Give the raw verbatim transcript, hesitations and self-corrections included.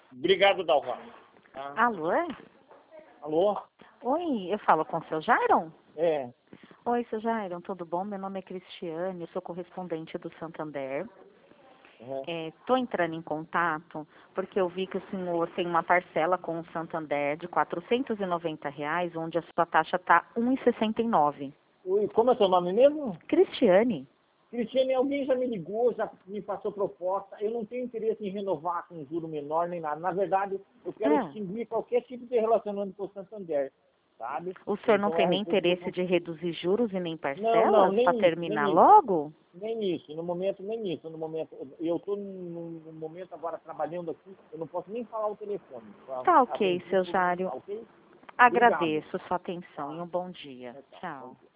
Obrigado, Dalva. Tá? Alô? Alô? Oi, eu falo com o seu Jairon? É. Oi, seu Jairon, tudo bom? Meu nome é Cristiane, eu sou correspondente do Santander. Uhum. Estou entrando em contato porque eu vi que o senhor tem uma parcela com o Santander de quatrocentos e noventa reais, onde a sua taxa está um real e sessenta e nove. Oi, como é seu nome mesmo? Cristiane. Cristiane, alguém já me ligou, já me passou proposta. Eu não tenho interesse em renovar com juro menor nem nada. Na verdade, eu quero É. extinguir qualquer tipo de relacionamento com o Santander, sabe? O senhor não Então, tem é, nem eu, eu, interesse eu, de reduzir juros e nem não, não, parcelas para nem isso, terminar nem isso. logo? Nem isso, no momento, nem isso. No momento, eu estou num, num momento agora trabalhando aqui, eu não posso nem falar o telefone para Tá ok, atender, seu Jário. tá ok? Obrigado. Agradeço sua atenção e Tá. um bom dia. Tchau, tchau. Bom Tchau. dia.